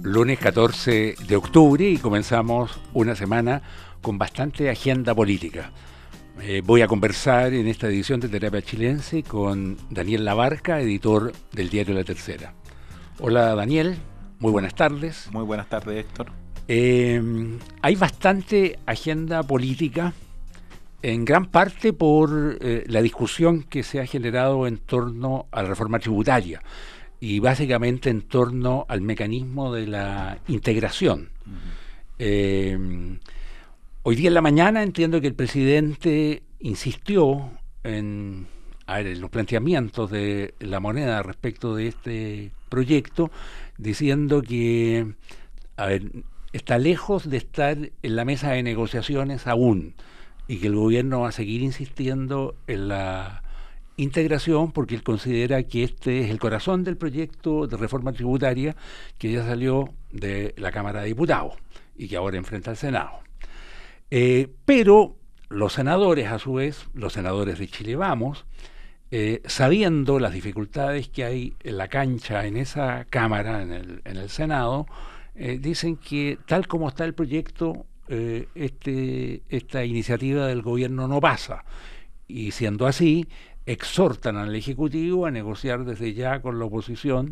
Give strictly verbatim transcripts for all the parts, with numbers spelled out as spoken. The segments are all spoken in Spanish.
lunes catorce de octubre y comenzamos una semana con bastante agenda política. Eh, voy a conversar en esta edición de Terapia Chilense con Daniel Labarca, editor del diario La Tercera. Hola Daniel, muy buenas tardes. Muy buenas tardes, Héctor. Eh, hay bastante agenda política, en gran parte por eh, la discusión que se ha generado en torno a la reforma tributaria y básicamente en torno al mecanismo de la integración. Uh-huh. Eh, hoy día en la mañana entiendo que el presidente insistió en, a ver, en los planteamientos de la moneda respecto de este proyecto, diciendo que, a ver, está lejos de estar en la mesa de negociaciones aún, y que el gobierno va a seguir insistiendo en la integración porque él considera que este es el corazón del proyecto de reforma tributaria que ya salió de la Cámara de Diputados y que ahora enfrenta al Senado. Eh, pero los senadores, a su vez, los senadores de Chile Vamos, eh, sabiendo las dificultades que hay en la cancha en esa Cámara, en el, en el Senado, eh, dicen que tal como está el proyecto, Eh, este, esta iniciativa del gobierno no pasa, y siendo así exhortan al Ejecutivo a negociar desde ya con la oposición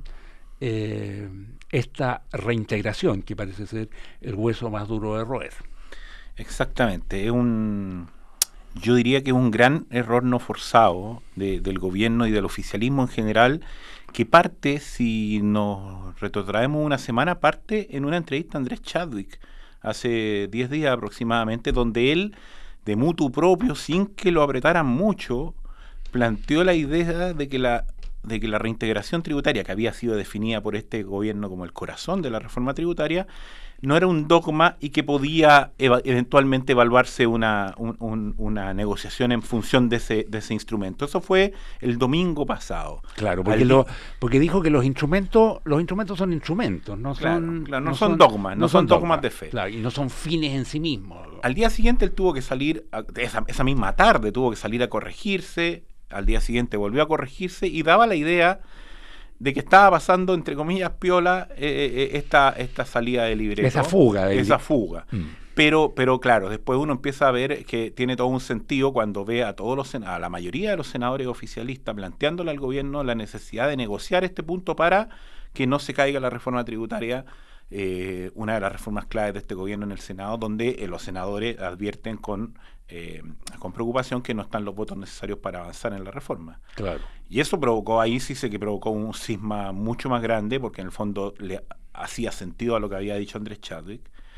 eh, esta reintegración que parece ser el hueso más duro de roer. Exactamente, es un, yo diría que es un gran error no forzado de, del gobierno y del oficialismo en general, que parte, si nos retrotraemos una semana, parte en una entrevista a Andrés Chadwick hace diez días aproximadamente, donde él, de mutuo propio, sin que lo apretaran mucho, planteó la idea de que la, de que la reintegración tributaria, que había sido definida por este gobierno como el corazón de la reforma tributaria, no era un dogma y que podía eva- eventualmente evaluarse una, un, un, una negociación en función de ese, de ese instrumento. Eso fue el domingo pasado. Claro, porque, lo, porque dijo que los instrumentos los instrumentos son instrumentos, no claro, son, claro, no, no son, son dogmas, no, no son dogmas, dogmas de fe. Claro, y no son fines en sí mismos. Al día siguiente él tuvo que salir, a, esa, esa misma tarde tuvo que salir a corregirse, al día siguiente volvió a corregirse y daba la idea de que estaba pasando, entre comillas, piola, eh, eh, esta, esta salida de libreto. Esa fuga. De esa fuga. Mm. Pero, pero claro, después uno empieza a ver que tiene todo un sentido cuando ve a todos los a la mayoría de los senadores oficialistas planteándole al gobierno la necesidad de negociar este punto para que no se caiga la reforma tributaria, eh, una de las reformas claves de este gobierno en el Senado, donde eh, los senadores advierten con Eh, con preocupación que no están los votos necesarios para avanzar en la reforma. Claro. Y eso provocó, ahí sí sé que provocó un cisma mucho más grande, porque en el fondo le hacía sentido a lo que había dicho Andrés Chadwick.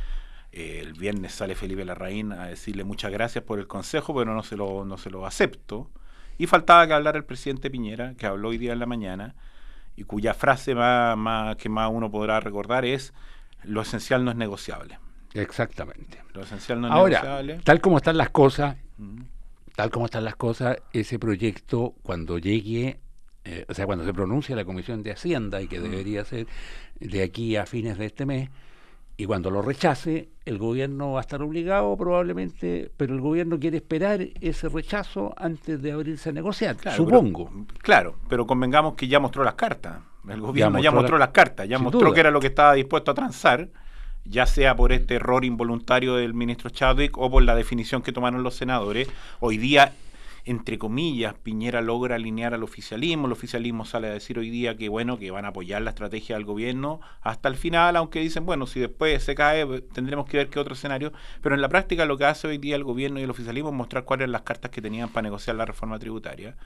Eh, el viernes sale Felipe Larraín a decirle muchas gracias por el consejo, pero no se lo, no se lo acepto. Y faltaba que hablara el presidente Piñera, que habló hoy día en la mañana, y cuya frase más, más que más uno podrá recordar es: lo esencial no es negociable. Exactamente. Lo esencial no es Ahora, negociable. Tal como están las cosas, uh-huh. tal como están las cosas, ese proyecto cuando llegue, eh, o sea, cuando se pronuncie la Comisión de Hacienda, y que uh-huh. debería ser de aquí a fines de este mes, y cuando lo rechace, el gobierno va a estar obligado probablemente, pero el gobierno quiere esperar ese rechazo antes de abrirse a negociar, claro, supongo. Pero, claro, pero convengamos que ya mostró las cartas. El gobierno ya mostró, ya mostró la, las cartas, ya mostró duda. que era lo que estaba dispuesto a transar, ya sea por este error involuntario del ministro Chadwick o por la definición que tomaron los senadores. Hoy día, entre comillas, Piñera logra alinear al oficialismo, el oficialismo sale a decir hoy día que bueno, que van a apoyar la estrategia del gobierno hasta el final, aunque dicen, bueno, si después se cae, tendremos que ver qué otro escenario, pero en la práctica lo que hace hoy día el gobierno y el oficialismo es mostrar cuáles eran las cartas que tenían para negociar la reforma tributaria.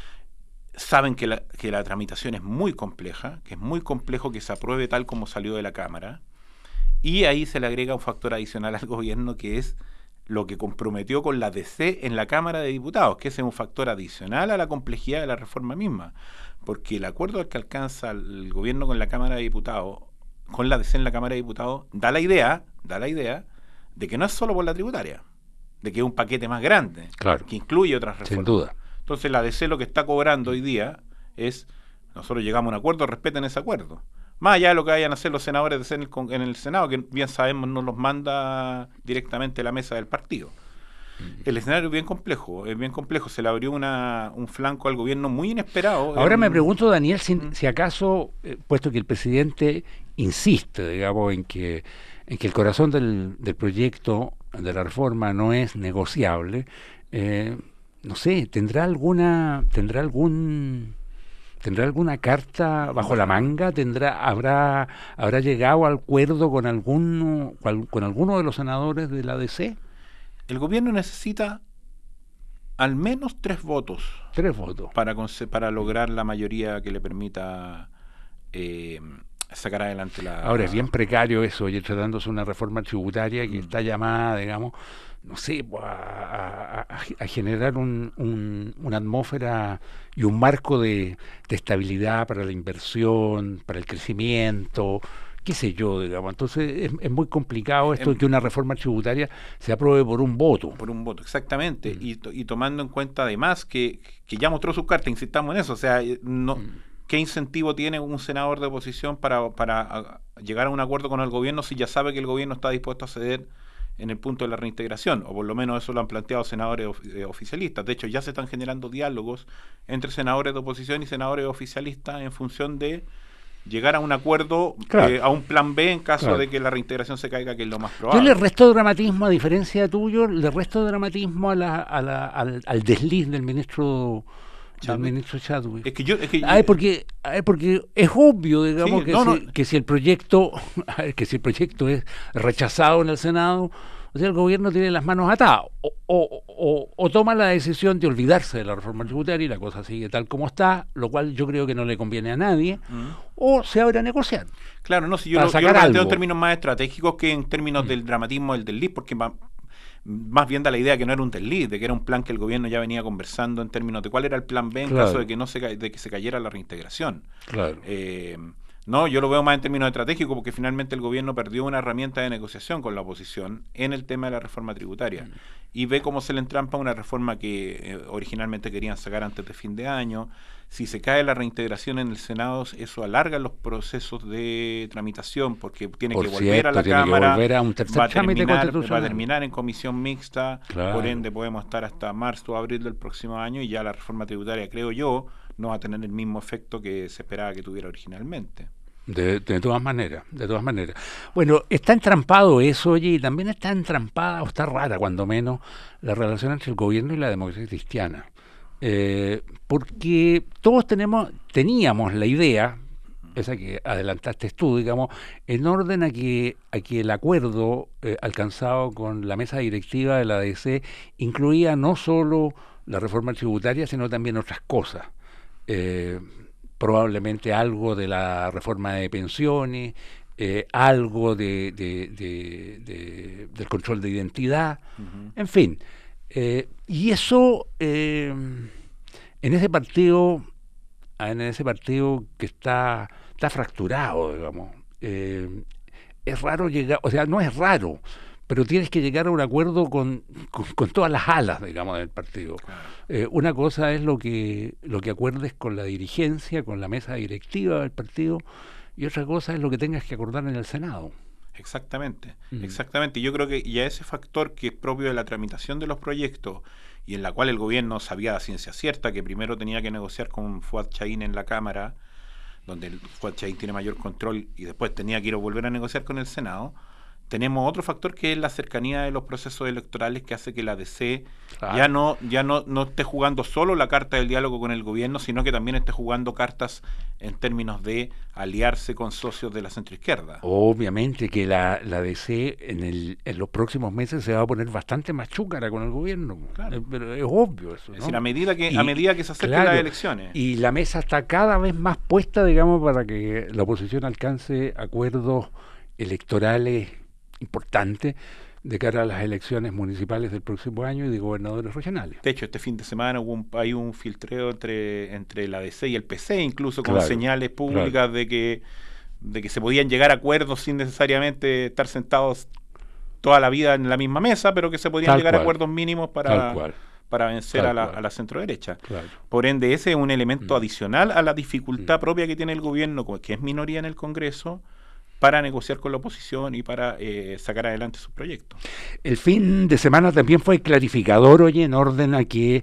Saben que la, que la tramitación es muy compleja, que es muy complejo que se apruebe tal como salió de la Cámara. Y ahí se le agrega un factor adicional al gobierno, que es lo que comprometió con la D C en la Cámara de Diputados, que ese es un factor adicional a la complejidad de la reforma misma, porque el acuerdo al que alcanza el gobierno con la Cámara de Diputados, con la D C en la Cámara de Diputados, da la idea, da la idea de que no es solo por la tributaria, de que es un paquete más grande, claro, que incluye otras reformas. Sin duda. Entonces la D C lo que está cobrando hoy día es, nosotros llegamos a un acuerdo, respeten ese acuerdo. Más allá de lo que vayan a hacer los senadores en el, en el Senado, que bien sabemos no los manda directamente a la mesa del partido. El escenario es bien complejo, es bien complejo. Se le abrió una, un flanco al gobierno muy inesperado. Ahora en, me pregunto, Daniel, si, mm. si acaso, eh, puesto que el presidente insiste, digamos, en que, en que el corazón del, del proyecto de la reforma no es negociable, eh, no sé, ¿tendrá alguna, tendrá algún... ¿Tendrá alguna carta bajo la manga? ¿Tendrá, habrá, habrá llegado al acuerdo con alguno, con alguno de los senadores de la D C? El gobierno necesita al menos tres votos. Tres votos. Para, para lograr la mayoría que le permita eh, sacar adelante la... Ahora, es bien precario eso, oye, tratándose de una reforma tributaria que mm. está llamada, digamos, no sé, a, a, a generar un, un, una atmósfera y un marco de, de estabilidad para la inversión, para el crecimiento, qué sé yo, digamos. Entonces es, es muy complicado esto eh, de que una reforma tributaria se apruebe por un voto. Por un voto, exactamente. Mm. Y, to, y tomando en cuenta además que, que ya mostró su carta, insistamos en eso, o sea, no... Mm. ¿Qué incentivo tiene un senador de oposición para, para a, llegar a un acuerdo con el gobierno si ya sabe que el gobierno está dispuesto a ceder en el punto de la reintegración? O por lo menos eso lo han planteado senadores of, eh, oficialistas. De hecho, ya se están generando diálogos entre senadores de oposición y senadores oficialistas en función de llegar a un acuerdo, claro. eh, a un plan B en caso claro. de que la reintegración se caiga, que es lo más probable. Yo le resto dramatismo, a diferencia de tuyo, le resto dramatismo a la, a la, al, al desliz del ministro... del ministro Chadwick. Es que yo, es que ay, porque, ay, porque es obvio, digamos, sí, que, no, si, no. que si el proyecto, que si el proyecto es rechazado en el Senado, o sea, el gobierno tiene las manos atadas, o, o, o, o toma la decisión de olvidarse de la reforma tributaria y la cosa sigue tal como está, lo cual yo creo que no le conviene a nadie, mm. o se abre a negociar. Claro, no, si yo lo, yo lo planteo en términos más estratégicos que en términos mm. del dramatismo del desliz, porque va, más bien da la idea que no era un desliz, de que era un plan que el gobierno ya venía conversando en términos de cuál era el plan B en claro. caso de que no se de que se cayera la reintegración. Claro. Eh, no, yo lo veo más en términos estratégicos porque finalmente el gobierno perdió una herramienta de negociación con la oposición en el tema de la reforma tributaria mm. y ve cómo se le entrampa una reforma que eh, originalmente querían sacar antes de fin de año. Si se cae la reintegración en el Senado, eso alarga los procesos de tramitación porque tiene por que cierto, volver a la Cámara, volver a un tercer va, a terminar, va a terminar en comisión mixta, claro. por ende podemos estar hasta marzo o abril del próximo año y ya la reforma tributaria, creo yo, no va a tener el mismo efecto que se esperaba que tuviera originalmente. De, de todas maneras, de todas maneras. Bueno, está entrampado eso, oye, y también está entrampada, o está rara cuando menos, la relación entre el gobierno y la democracia cristiana. Eh, porque todos tenemos, teníamos la idea, esa que adelantaste tú, digamos, en orden a que, a que el acuerdo eh, alcanzado con la mesa directiva de la D C incluía no solo la reforma tributaria, sino también otras cosas. Eh, probablemente algo de la reforma de pensiones, eh, algo de, de, de, de, del control de identidad, uh-huh. en fin. Eh, y eso, eh, en ese partido, en ese partido que está, está fracturado, digamos, eh, es raro llegar, o sea, no es raro, pero tienes que llegar a un acuerdo con, con, con todas las alas, digamos, del partido. Claro. Eh, una cosa es lo que lo que acuerdes con la dirigencia, con la mesa directiva del partido, y otra cosa es lo que tengas que acordar en el Senado. Exactamente, mm. exactamente. Yo creo que ya ese factor que es propio de la tramitación de los proyectos y en la cual el gobierno sabía a ciencia cierta que primero tenía que negociar con Fuad Chahín en la Cámara, donde el Fuad Chahín tiene mayor control, y después tenía que ir a volver a negociar con el Senado. Tenemos otro factor que es la cercanía de los procesos electorales que hace que la D C claro. ya no ya no, no esté jugando solo la carta del diálogo con el gobierno, sino que también esté jugando cartas en términos de aliarse con socios de la centroizquierda. Obviamente que la, la D C en, el, en los próximos meses se va a poner bastante más chúcara con el gobierno, claro. pero es obvio eso, ¿no? Es decir, a medida que, y, a medida que se acerquen claro, las elecciones. Y la mesa está cada vez más puesta, digamos, para que la oposición alcance acuerdos electorales importante de cara a las elecciones municipales del próximo año y de gobernadores regionales. De hecho, este fin de semana hubo un, hay un filtreo entre, entre la D C y el P C, incluso con claro, señales públicas claro. de que de que se podían llegar a acuerdos sin necesariamente estar sentados toda la vida en la misma mesa, pero que se podían Tal llegar cual. a acuerdos mínimos para, para vencer a la, a la centro-derecha. Claro. Por ende, ese es un elemento mm. adicional a la dificultad mm. propia que tiene el gobierno, que es minoría en el Congreso, para negociar con la oposición y para eh, sacar adelante sus proyectos. El fin de semana también fue clarificador, oye, en orden a que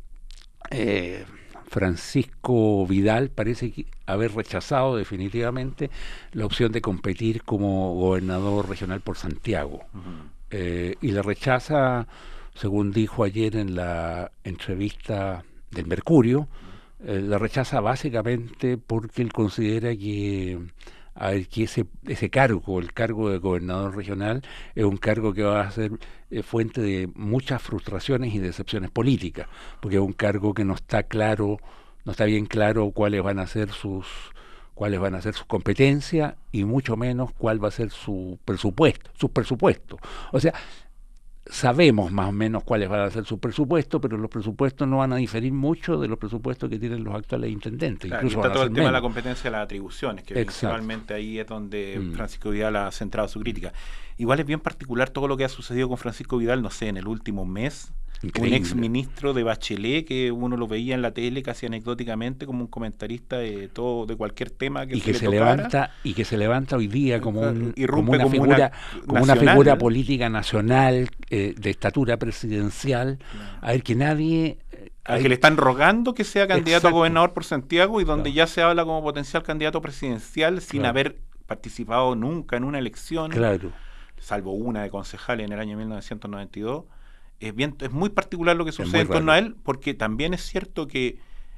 eh, Francisco Vidal parece que haber rechazado definitivamente la opción de competir como gobernador regional por Santiago. Uh-huh. eh, y la rechaza, según dijo ayer en la entrevista del Mercurio, eh, la rechaza básicamente porque él considera que a ver, que ese, ese cargo, el cargo de gobernador regional, es un cargo que va a ser eh, fuente de muchas frustraciones y decepciones políticas, porque es un cargo que no está claro, no está bien claro cuáles van a ser sus cuáles van a ser sus competencias y mucho menos cuál va a ser su presupuesto, sus presupuestos. O sea, sabemos más o menos cuáles van a ser sus presupuestos, pero los presupuestos no van a diferir mucho de los presupuestos que tienen los actuales intendentes. Claro, incluso está todo el tema menos. de la competencia de las atribuciones, que Exacto. principalmente ahí es donde mm. Francisco Vidal ha centrado su crítica. Igual es bien particular todo lo que ha sucedido con Francisco Vidal, no sé, en el último mes. Increíble. Un ex ministro de Bachelet que uno lo veía en la tele casi anecdóticamente como un comentarista de todo, de cualquier tema que y se que le se tocara. levanta y que se levanta hoy día como, un, como una como figura una, como una figura política nacional eh, de estatura presidencial. Claro. A ver, que nadie eh, al que le están rogando que sea candidato Exacto. a gobernador por Santiago y donde claro. ya se habla como potencial candidato presidencial sin claro. haber participado nunca en una elección, claro. salvo una de concejal en el año mil novecientos noventa y dos. Es, bien, es muy particular lo que sucede en torno a él, porque también es cierto que,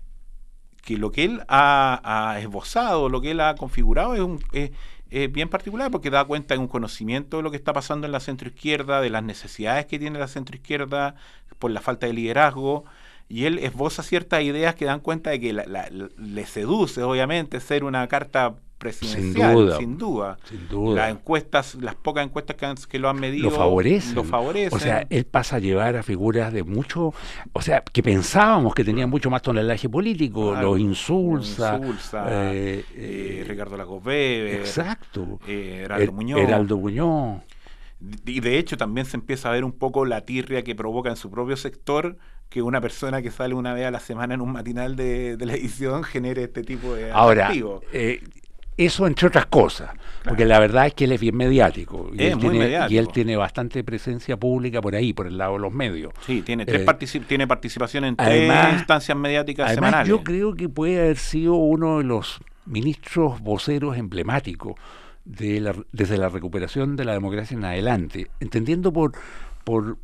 que lo que él ha, ha esbozado, lo que él ha configurado es, un, es, es bien particular, porque da cuenta de un conocimiento de lo que está pasando en la centroizquierda, de las necesidades que tiene la centroizquierda por la falta de liderazgo, y él esboza ciertas ideas que dan cuenta de que la, la, la, le seduce, obviamente, ser una carta presidencial, sin duda, sin duda. Sin duda. Las encuestas, las pocas encuestas que, han, que lo han medido, lo favorecen. lo favorecen. O sea, él pasa a llevar a figuras de mucho, o sea, que pensábamos que tenían mucho más tonelaje político, claro, los Insulza, Insulza eh, eh, Ricardo Lagos Weber, exacto, eh, Heraldo er, Muñoz. Heraldo Muñoz. Y de hecho también se empieza a ver un poco la tirria que provoca en su propio sector que una persona que sale una vez a la semana en un matinal de televisión genere este tipo de Ahora, eh, eso entre otras cosas, claro. porque la verdad es que él es bien mediático y, es él muy tiene, mediático. y él tiene bastante presencia pública por ahí, por el lado de los medios. Sí, tiene tres eh, particip tiene participación en además, tres instancias mediáticas además, semanales. Yo creo que puede haber sido uno de los ministros voceros emblemáticos de la, desde la recuperación de la democracia en adelante, entendiendo por por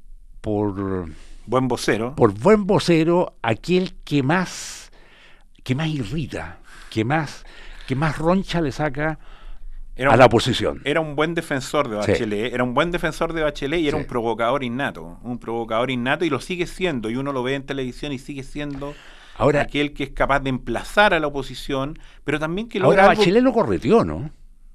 por buen vocero, por buen vocero aquel que más que más irrita, que más que más roncha le saca era a un, la oposición. Era un buen defensor de Bachelet, sí. era un buen defensor de Bachelet y era sí. un provocador innato, un provocador innato y lo sigue siendo, y uno lo ve en televisión y sigue siendo Ahora, aquel que es capaz de emplazar a la oposición, pero también que logra Ahora algo... Bachelet lo correteó, ¿no?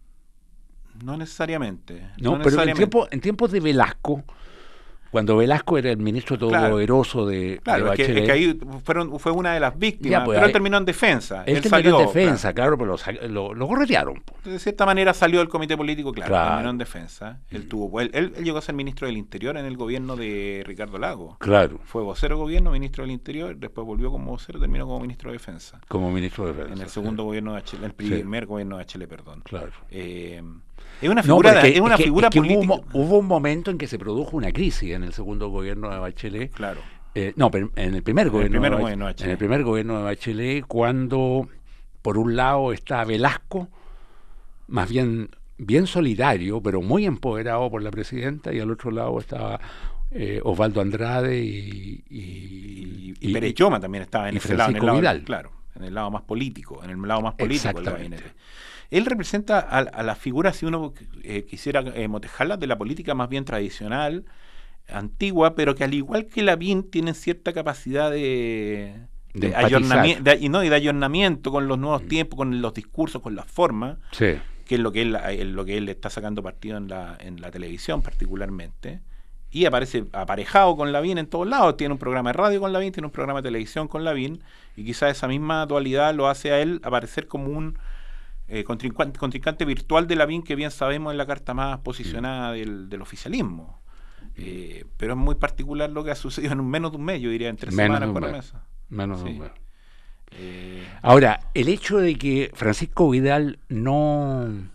No necesariamente. No, no pero necesariamente. En, tiempo, en tiempos de Velasco, cuando Velasco era el ministro todopoderoso claro. de, claro, de Bachelet. Es que, es que ahí fueron, fue una de las víctimas, ya, pues, pero ahí, él terminó en defensa. Él, él terminó salió en defensa, claro, claro pero lo, lo, lo corretearon. De cierta manera salió del comité político, claro, claro. terminó en defensa. Él, mm. tuvo, él, él, él llegó a ser ministro del Interior en el gobierno de Ricardo Lagos. Claro. Fue vocero de gobierno, ministro del Interior, después volvió como vocero, terminó como ministro de Defensa. Como ministro de Defensa. En el segundo sí. gobierno de Bachelet, el primer sí. gobierno de Bachelet, perdón. Claro. Eh, Es una figura, no, es que, es una es que, figura es que política. Hubo, hubo un momento en que se produjo una crisis en el segundo gobierno de Bachelet. Claro. Eh, no, pero en el primer, en gobierno, el primer de gobierno de Bachelet. En el primer gobierno de Bachelet, cuando por un lado está Velasco, más bien bien solidario, pero muy empoderado por la presidenta, y al otro lado estaba eh, Osvaldo Andrade y... Y, y, y, y Pérez Lloma también estaba en y ese lado, en el lado, Vidal. Claro, en el lado más político, en el lado más político del gabinete. Él representa a, a la figura, si uno eh, quisiera eh, motejarla, de la política más bien tradicional, antigua, pero que al igual que Lavín tienen cierta capacidad de, de, de ayornamiento, de, y no, y de ayornamiento con los nuevos mm. tiempos, con los discursos, con las formas, sí. que es lo que él, es lo que él está sacando partido en la, en la televisión particularmente. Y aparece aparejado con Lavín en todos lados. Tiene un programa de radio con Lavín, tiene un programa de televisión con Lavín, y quizás esa misma dualidad lo hace a él aparecer como un Eh, contrincante, contrincante virtual de Lavín, que bien sabemos es la carta más posicionada mm. del, del oficialismo. Eh, pero es muy particular lo que ha sucedido en menos de un mes, yo diría, en tres menos semanas por la mesa. Menos sí. de un mes. Eh, Ahora, el hecho de que Francisco Vidal no,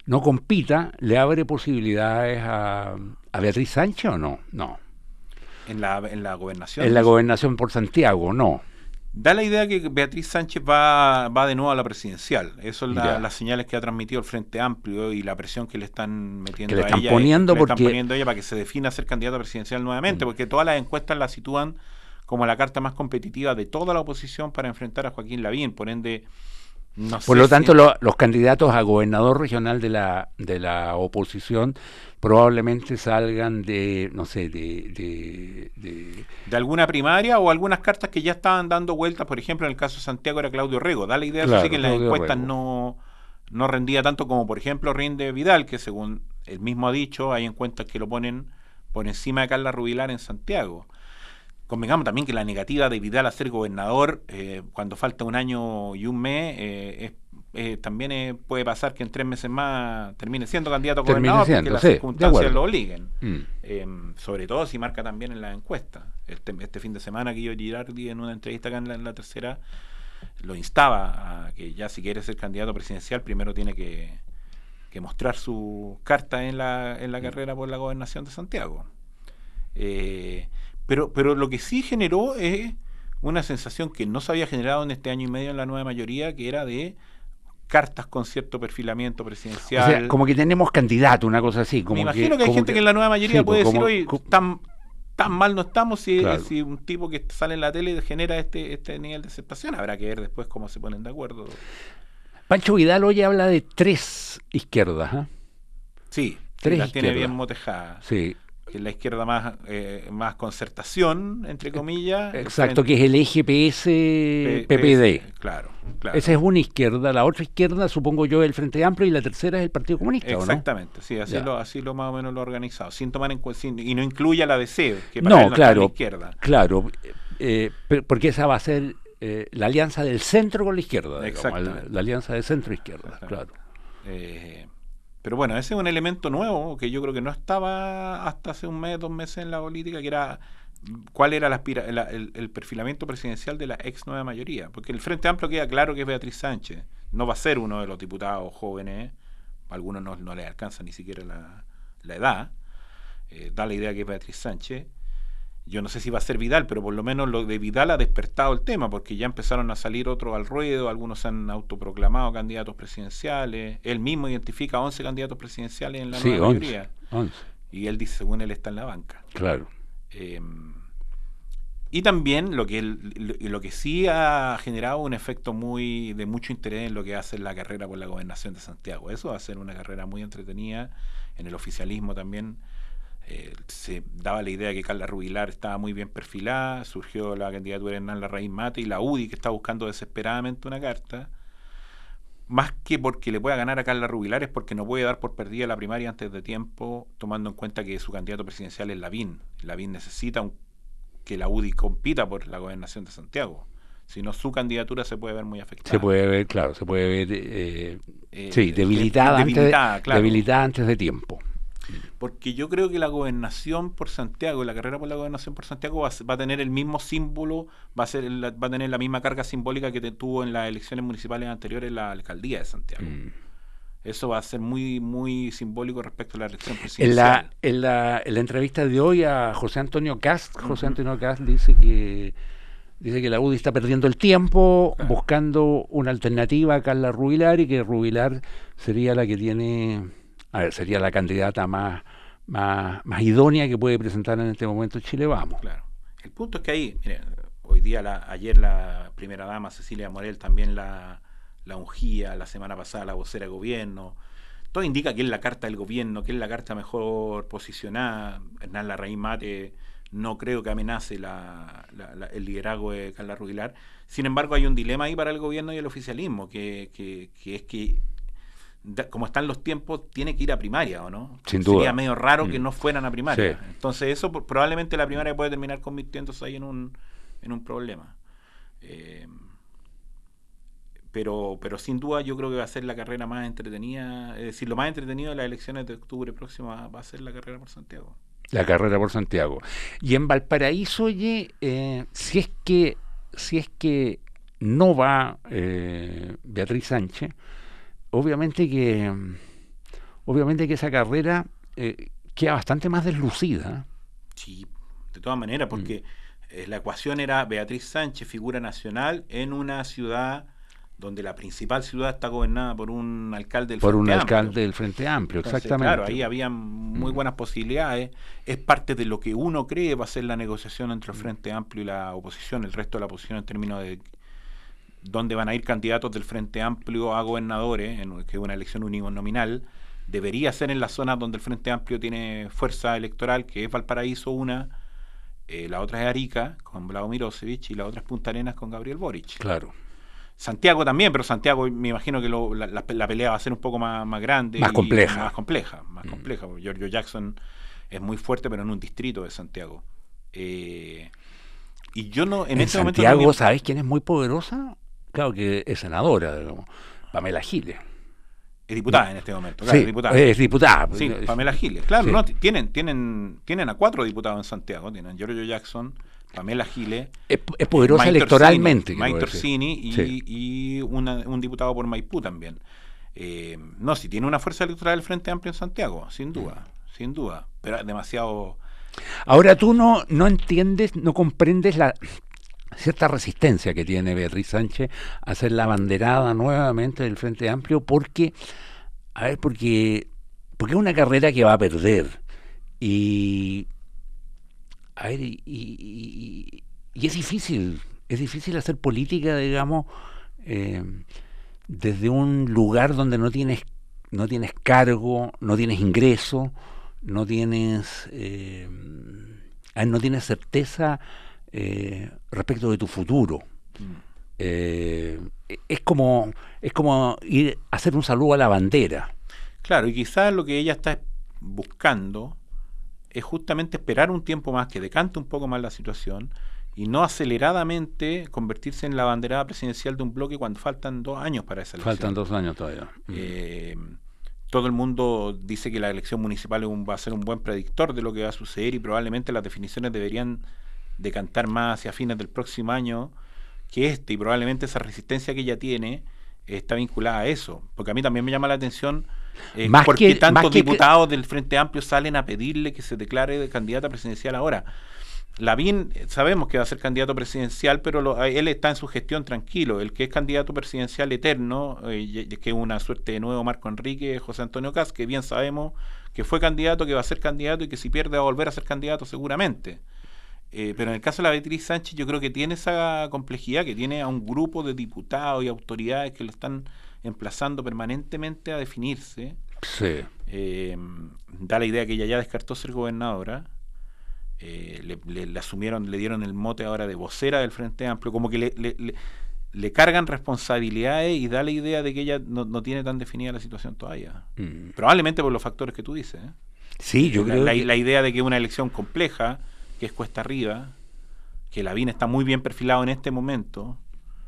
no compita, ¿le abre posibilidades a, a Beatriz Sánchez o no? No. En la, en la gobernación. En la gobernación por Santiago, no. Da la idea que Beatriz Sánchez va, va de nuevo a la presidencial. Eso es la, las señales que ha transmitido el Frente Amplio y la presión que le están metiendo que le a están ella. Poniendo que porque... le están poniendo a ella para que se defina a ser candidata presidencial nuevamente, mm. porque todas las encuestas la sitúan como la carta más competitiva de toda la oposición para enfrentar a Joaquín Lavín. Por ende, no sé Por lo tanto, si... lo, los candidatos a gobernador regional de la, de la oposición probablemente salgan de, no sé, de, de, de... de alguna primaria o algunas cartas que ya estaban dando vueltas. Por ejemplo, en el caso de Santiago era Claudio Rego. Da la idea, claro, eso sí, que en las Claudio encuestas Rego. no, no rendía tanto como, por ejemplo, rinde Vidal, que según él mismo ha dicho, hay encuestas que lo ponen por encima de Carla Rubilar en Santiago. Convengamos también que la negativa de Vidal a ser gobernador eh, cuando falta un año y un mes eh, es Eh, también eh, puede pasar que en tres meses más termine siendo candidato a gobernador siendo, porque las sí, circunstancias lo obliguen. Mm. Eh, sobre todo si marca también en las encuestas. Este, este fin de semana que yo Girardi en una entrevista acá en la, en la tercera lo instaba a que ya si quiere ser candidato presidencial primero tiene que, que mostrar su carta en la, en la carrera por la gobernación de Santiago. Eh, pero, pero lo que sí generó es una sensación que no se había generado en este año y medio en la nueva mayoría, que era de cartas con cierto perfilamiento presidencial. O sea, como que tenemos candidato, una cosa así. Como Me imagino que, que hay como gente que, que en la nueva mayoría sí, puede como, decir, oye, como, tan, tan mal no estamos si, claro. si un tipo que sale en la tele genera este, este nivel de aceptación. Habrá que ver después cómo se ponen de acuerdo. Pancho Vidal hoy habla de tres izquierdas. ¿eh? Sí, tres las izquierdas. tiene bien motejadas. Sí. Que es la izquierda más eh, más concertación, entre comillas. Exacto, que es el eje P S P P D. Claro, claro. Esa es una izquierda, la otra izquierda supongo yo es el Frente Amplio y la tercera es el Partido Comunista, exactamente, ¿o no? Sí, así lo, así lo más o menos lo ha organizado, sin tomar en cuenta, y no incluye a la D C, que para no, él no claro, está en la izquierda. Claro, eh, porque esa va a ser eh, la alianza del centro con la izquierda, digamos, la, la alianza de centro-izquierda, claro. Eh, Pero bueno, ese es un elemento nuevo que yo creo que no estaba hasta hace un mes, dos meses en la política, que era cuál era la aspira, la, el, el perfilamiento presidencial de la ex nueva mayoría. Porque el Frente Amplio queda claro que es Beatriz Sánchez. No va a ser uno de los diputados jóvenes, a algunos no, no les alcanza ni siquiera la, la edad. Eh, da la idea que es Beatriz Sánchez. Yo no sé si va a ser Vidal, pero por lo menos lo de Vidal ha despertado el tema, porque ya empezaron a salir otros al ruedo, algunos se han autoproclamado candidatos presidenciales, él mismo identifica once candidatos presidenciales en la sí, nueva once, mayoría, once. Y él dice, según él está en la banca. Claro. Eh, y también lo que, él, lo, lo que sí ha generado un efecto muy de mucho interés en lo que hace la carrera por la gobernación de Santiago. Eso va a ser una carrera muy entretenida, en el oficialismo también. Eh, se daba la idea de que Carla Rubilar estaba muy bien perfilada, surgió la candidatura de Hernán Larraín Mate y la U D I que está buscando desesperadamente una carta, más que porque le pueda ganar a Carla Rubilar es porque no puede dar por perdida la primaria antes de tiempo, tomando en cuenta que su candidato presidencial es Lavín. Lavín necesita un, que la U D I compita por la gobernación de Santiago, si no su candidatura se puede ver muy afectada. Se puede ver, claro, se puede ver eh, eh, sí, debilitada, debilitada, antes de, claro. debilitada antes de tiempo. Porque yo creo que la gobernación por Santiago, la carrera por la gobernación por Santiago va, va a tener el mismo símbolo, va a ser la, va a tener la misma carga simbólica que te tuvo en las elecciones municipales anteriores la alcaldía de Santiago. Mm. Eso va a ser muy muy simbólico respecto a la elección presidencial. En la, en la, en la entrevista de hoy a José Antonio Cast, José uh-huh. Antonio Cast dice que dice que la U D I está perdiendo el tiempo claro. buscando una alternativa a Carla Rubilar y que Rubilar sería la que tiene... A ver, sería la candidata más, más, más idónea que puede presentar en este momento Chile Vamos. Claro. El punto es que ahí, miren, hoy día, la, ayer la primera dama Cecilia Morel también la, la ungía, la semana pasada la vocera de gobierno. Todo indica que es la carta del gobierno, que es la carta mejor posicionada. Hernán Larraín Mate no creo que amenace la, la, la, el liderazgo de Carla Rubilar. Sin embargo, hay un dilema ahí para el gobierno y el oficialismo, que, que, que es que como están los tiempos, tiene que ir a primaria, ¿o no? Sin duda. Sería medio raro mm. que no fueran a primaria. Sí. Entonces eso probablemente la primaria puede terminar convirtiéndose ahí en un, en un problema. Eh, pero, pero sin duda yo creo que va a ser la carrera más entretenida, es decir, lo más entretenido de las elecciones de octubre próximo va, va a ser la carrera por Santiago. La carrera por Santiago. Y en Valparaíso, oye, eh, si es que si es que no va eh, Beatriz Sánchez, obviamente que obviamente que esa carrera eh, queda bastante más deslucida. Sí, de todas maneras, porque mm. eh, la ecuación era Beatriz Sánchez, figura nacional, en una ciudad donde la principal ciudad está gobernada por un alcalde del por Frente un Amplio. alcalde del Frente Amplio, Entonces, exactamente. Claro, ahí había muy buenas mm. posibilidades. Es parte de lo que uno cree va a ser la negociación entre el Frente Amplio y la oposición, el resto de la oposición en términos de dónde van a ir candidatos del Frente Amplio a gobernadores, en, que es una elección uninominal. Debería ser en las zonas donde el Frente Amplio tiene fuerza electoral, que es Valparaíso una, eh, la otra es Arica, con Vlado Mirosevic, y la otra es Punta Arenas con Gabriel Boric. Claro. Santiago también, pero Santiago me imagino que lo, la, la, la pelea va a ser un poco más, más grande. Más compleja. Más compleja, más mm. compleja. Porque Giorgio Jackson es muy fuerte, pero en un distrito de Santiago. Eh, y yo no, en, en este Santiago, momento... No ¿sabes quién es muy poderosa? Claro que es senadora, digamos, Pamela Giles. Es diputada en este momento, claro, sí, diputada. Es diputada. Sí, Pamela Giles. Claro, sí. no, tienen, tienen, tienen a cuatro diputados en Santiago. Tienen Giorgio Jackson, Pamela Giles. Es, es poderosa Mike electoralmente. Mike Torsini y, sí. y una, un diputado por Maipú también. Eh, no, si tiene una fuerza electoral del Frente Amplio en Santiago, sin duda, mm. sin duda. Pero demasiado... Ahora tú no, no entiendes, no comprendes la... cierta resistencia que tiene Beatriz Sánchez a ser la abanderada nuevamente del Frente Amplio porque, a ver, porque, porque es una carrera que va a perder y, a ver, y, y, y es difícil, es difícil hacer política, digamos, eh, desde un lugar donde no tienes, no tienes cargo, no tienes ingreso, no tienes, eh, no tienes certeza Eh, respecto de tu futuro. Mm. Eh, es como es como ir a hacer un saludo a la bandera. Claro, y quizás lo que ella está buscando es justamente esperar un tiempo más, que decante un poco más la situación y no aceleradamente convertirse en la banderada presidencial de un bloque cuando faltan dos años para esa elección. Faltan dos años todavía. Eh, todo el mundo dice que la elección municipal es un, va a ser un buen predictor de lo que va a suceder y probablemente las definiciones deberían decantar más hacia fines del próximo año que este, y probablemente esa resistencia que ella tiene eh, está vinculada a eso, porque a mí también me llama la atención eh, más porque que, tantos más que diputados que... del Frente Amplio salen a pedirle que se declare de candidata presidencial ahora. Lavín sabemos que va a ser candidato presidencial, pero lo, él está en su gestión tranquilo. El que es candidato presidencial eterno, eh, que es una suerte de nuevo Marco Enrique, José Antonio Kast, que bien sabemos que fue candidato, que va a ser candidato y que si pierde va a volver a ser candidato seguramente. Eh, pero en el caso de la Beatriz Sánchez yo creo que tiene esa complejidad, que tiene a un grupo de diputados y autoridades que lo están emplazando permanentemente a definirse. Sí. Eh, da la idea que ella ya descartó ser gobernadora. Eh, le, le, le asumieron, le dieron el mote ahora de vocera del Frente Amplio, como que le, le, le, le cargan responsabilidades y da la idea de que ella no, no tiene tan definida la situación todavía. Mm. Probablemente por los factores que tú dices. ¿eh? Sí, yo la, creo la, que... la idea de que es una elección compleja, que es cuesta arriba, que Lavín está muy bien perfilado en este momento.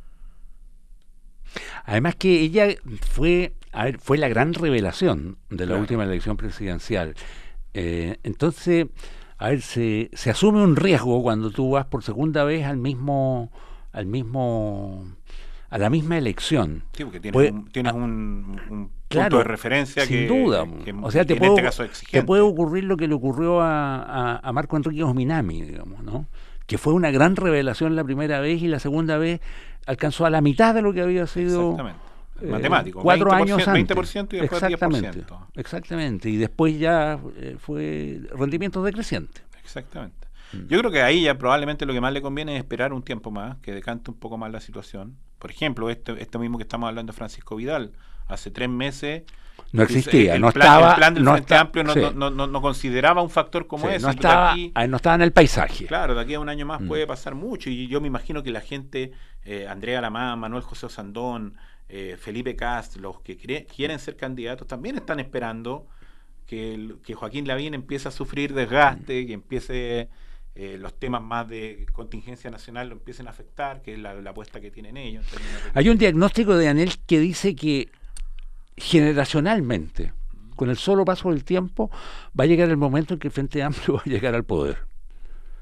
Además que ella fue, a ver, fue la gran revelación de la claro. última elección presidencial. Eh, entonces, a ver, se, se asume un riesgo cuando tú vas por segunda vez al mismo, al mismo, a la misma elección. Sí, porque tienes, pues, un, tienes un, un claro, punto de referencia sin que, duda. que, o sea, te, que puede, en este caso es exigente. Te puede ocurrir lo que le ocurrió a, a, a Marco Enrique Osminami, digamos, ¿no? Que fue una gran revelación la primera vez y la segunda vez alcanzó a la mitad de lo que había sido. Exactamente. Eh, Matemático. Cuatro años antes. veinte por ciento y después exactamente, diez por ciento. Exactamente. Y después ya eh, fue rendimientos decrecientes. Exactamente. Mm. Yo creo que ahí ya probablemente lo que más le conviene es esperar un tiempo más, que decante un poco más la situación. Por ejemplo, este, esto mismo que estamos hablando de Francisco Vidal, hace tres meses no existía, el no plan, estaba, el plan del no Frente está, Amplio no, sí. no, no, no consideraba un factor como sí, ese. No estaba, aquí, no estaba en el paisaje. Claro, de aquí a un año más mm. puede pasar mucho y yo me imagino que la gente, eh, Andrea Lamán, Manuel José Osandón, eh, Felipe Kast, los que cre- quieren ser candidatos también están esperando que, el, que Joaquín Lavín empiece a sufrir desgaste, mm. que empiece eh, los temas más de contingencia nacional lo empiecen a afectar, que es la, la apuesta que tienen ellos. Hay un diagnóstico de Anel que dice que generacionalmente, con el solo paso del tiempo, va a llegar el momento en que el Frente Amplio va a llegar al poder.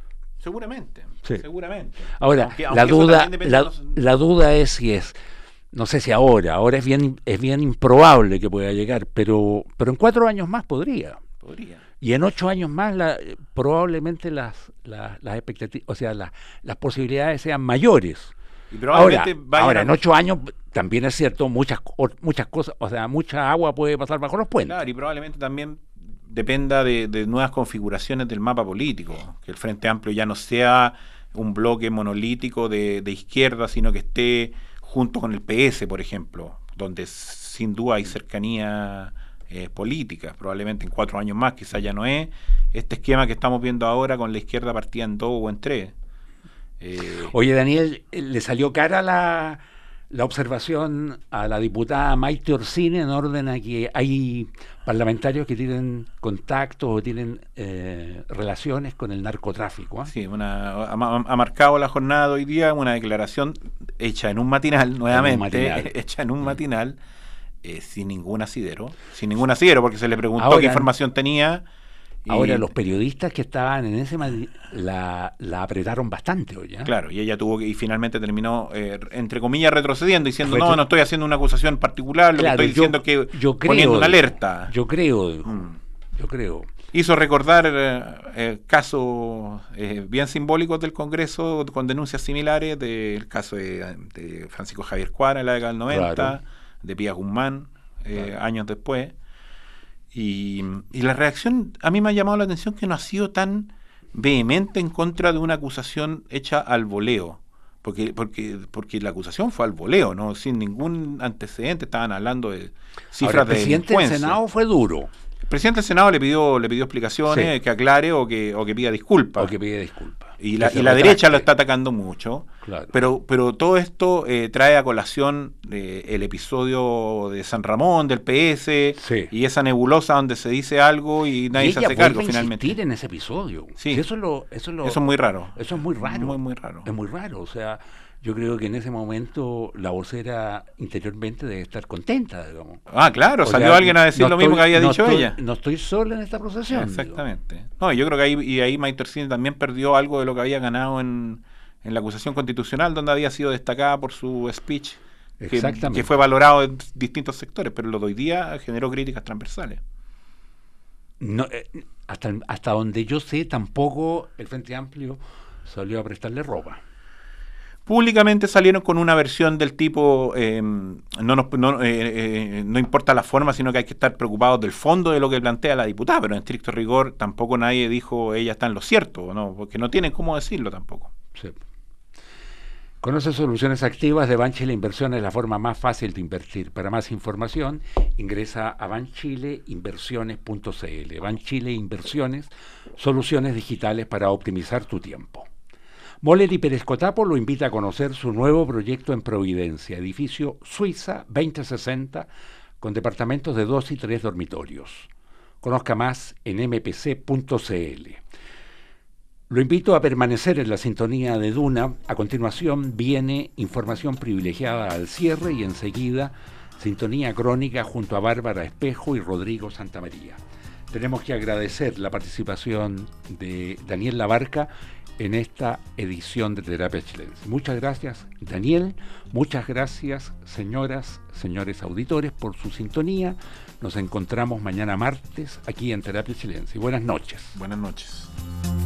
Seguramente, sí. seguramente. Ahora, aunque, aunque la duda la, los... la duda es si es no sé si ahora, ahora es bien, es bien improbable que pueda llegar, pero, pero en cuatro años más podría. Podría. Y en ocho años más la, probablemente las, las, las expectativas, o sea, las, las posibilidades sean mayores. Y probablemente ahora, vayan ahora a... en ocho años también es cierto, muchas muchas cosas, o sea, mucha agua puede pasar bajo los puentes. Claro, y probablemente también dependa de, de nuevas configuraciones del mapa político, que el Frente Amplio ya no sea un bloque monolítico de, de izquierda, sino que esté junto con el P S, por ejemplo, donde sin duda hay cercanía eh, política. Probablemente en cuatro años más quizás ya no es este esquema que estamos viendo ahora con la izquierda partida en dos o en tres. Eh, Oye, Daniel, ¿le salió cara la, la observación a la diputada Maite Orsini en orden a que hay parlamentarios que tienen contactos o tienen eh, relaciones con el narcotráfico? ¿eh? Sí, una, ha, ha marcado la jornada de hoy día una declaración hecha en un matinal, nuevamente, en un matinal. hecha en un matinal, eh, sin ningún asidero, sin ningún asidero, porque se le preguntó Ahora, qué información tenía. Y ahora los periodistas que estaban en ese la, la apretaron bastante hoy, ¿eh? Claro, y ella tuvo que, y finalmente terminó eh, entre comillas retrocediendo, diciendo no, no estoy haciendo una acusación particular, lo claro, que estoy yo, diciendo es que yo creo, poniendo una alerta. Yo creo, mm. yo creo. Hizo recordar eh, eh, casos eh, bien simbólicos del Congreso con denuncias similares, del caso de, de Francisco Javier Cuara en la década del noventa, claro. de Pía Guzmán, eh, claro. años después. Y, y la reacción a mí me ha llamado la atención que no ha sido tan vehemente en contra de una acusación hecha al voleo, porque porque porque la acusación fue al voleo, no sin ningún antecedente, estaban hablando de cifras Ahora, el de presidente del Senado fue duro. El presidente del Senado le pidió le pidió explicaciones, sí. que aclare o que o que pida disculpas. O que pida disculpas. Y la, y la derecha lo está atacando mucho, claro. pero pero todo esto eh, trae a colación eh, el episodio de San Ramón, del P S, sí. y esa nebulosa donde se dice algo y nadie y se hace cargo finalmente. En ese episodio. Sí. Sí, eso, es lo, eso, es lo, eso es muy raro. Eso es muy raro. Muy, muy raro. Es muy raro, o sea, yo creo que en ese momento la vocera interiormente debe estar contenta, digamos. Ah, claro, o salió sea, alguien a decir no lo estoy, mismo que había no dicho estoy, ella. No estoy sola en esta procesión. Exactamente. Digo. No, yo creo que ahí, y ahí Maite Orsini también perdió algo de lo que había ganado en, en la acusación constitucional, donde había sido destacada por su speech, que, que fue valorado en distintos sectores, pero lo de hoy día generó críticas transversales. No, eh, hasta, hasta donde yo sé, tampoco el Frente Amplio salió a prestarle ropa. Públicamente salieron con una versión del tipo eh, no, nos, no, eh, eh, no importa la forma, sino que hay que estar preocupados del fondo de lo que plantea la diputada, pero en estricto rigor tampoco nadie dijo ella está en lo cierto, ¿no? Porque no tienen cómo decirlo tampoco. Sí. Conoce soluciones activas de Banchile Inversiones, la forma más fácil de invertir. Para más información, ingresa a banchile inversiones punto c l. Banchile Inversiones, soluciones digitales para optimizar tu tiempo. Moller y Pérez Cotapo lo invita a conocer su nuevo proyecto en Providencia, edificio Suiza veinte sesenta, con departamentos de dos y tres dormitorios. Conozca más en m p c punto c l. Lo invito a permanecer en la sintonía de Duna. A continuación viene información privilegiada al cierre y enseguida sintonía crónica junto a Bárbara Espejo y Rodrigo Santamaría. Tenemos que agradecer la participación de Daniel Labarca en esta edición de Terapia Chilense. Muchas gracias, Daniel. Muchas gracias, señoras, señores auditores, por su sintonía. Nos encontramos mañana martes aquí en Terapia Chilense. Buenas noches. Buenas noches.